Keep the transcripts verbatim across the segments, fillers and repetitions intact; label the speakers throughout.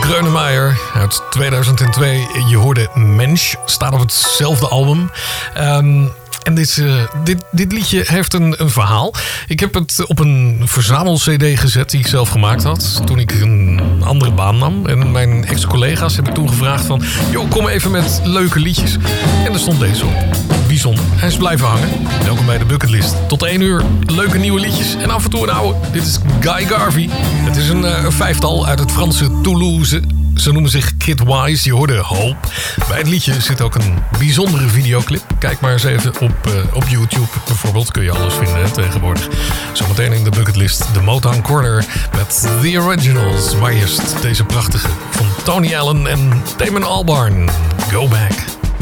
Speaker 1: Grönemeyer uit tweeduizend twee. Je hoorde Mensch, staat op hetzelfde album. Um, En dit, uh, dit, dit liedje heeft een, een verhaal. Ik heb het op een verzamel-cd gezet die ik zelf gemaakt had. Toen ik een andere baan nam. En mijn ex-collega's heb ik toen gevraagd van... joh, kom even met leuke liedjes. En er stond deze op. Bijzonder. Hij is blijven hangen. Welkom bij de Bucketlist. Tot één uur. Leuke nieuwe liedjes. En af en toe een oude. Dit is Guy Garvey. Het is een, uh, een vijftal uit het Franse Toulouse. Ze noemen zich Kid Wise, je hoorde Hope. Bij het liedje zit ook een bijzondere videoclip. Kijk maar eens even op, uh, op YouTube. Bijvoorbeeld kun je alles vinden hè, tegenwoordig. Zometeen in de Bucketlist de Motown Corner met The Originals. Maar eerst deze prachtige van Tony Allen en Damon Albarn. Go Back.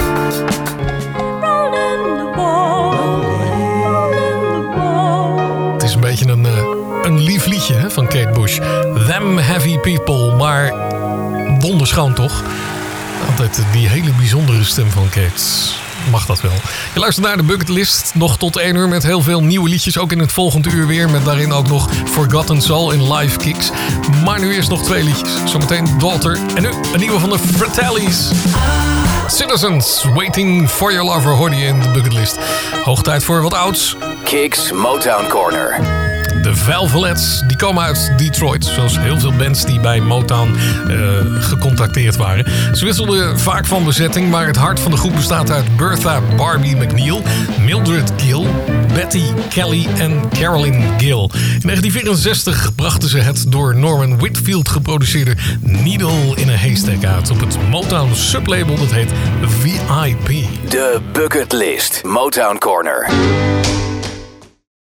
Speaker 1: Het is een beetje een, uh, een lief liedje hè, van Kate Bush. Them Heavy People, maar... wonderschoon toch? Altijd die hele bijzondere stem van Kate. Mag dat wel. Je luistert naar de Bucketlist. Nog tot één uur met heel veel nieuwe liedjes. Ook in het volgende uur weer. Met daarin ook nog Forgotten Soul in live kicks. Maar nu eerst nog twee liedjes. Zometeen Daughter. En nu een nieuwe van de Fratellis. Citizens, Waiting for Your Lover hoorde je in de Bucketlist. Hoog tijd voor wat ouds.
Speaker 2: Kicks Motown Corner.
Speaker 1: De Velvets, die komen uit Detroit. Zoals heel veel bands die bij Motown uh, gecontacteerd waren. Ze wisselden vaak van bezetting, maar het hart van de groep bestaat uit Bertha Barbie McNeil, Mildred Gill, Betty Kelly en Carolyn Gill. In negentien vierenzestig brachten ze het door Norman Whitfield geproduceerde Needle in a Haystack uit op het Motown sublabel dat heet V I P.
Speaker 2: De Bucketlist Motown Corner.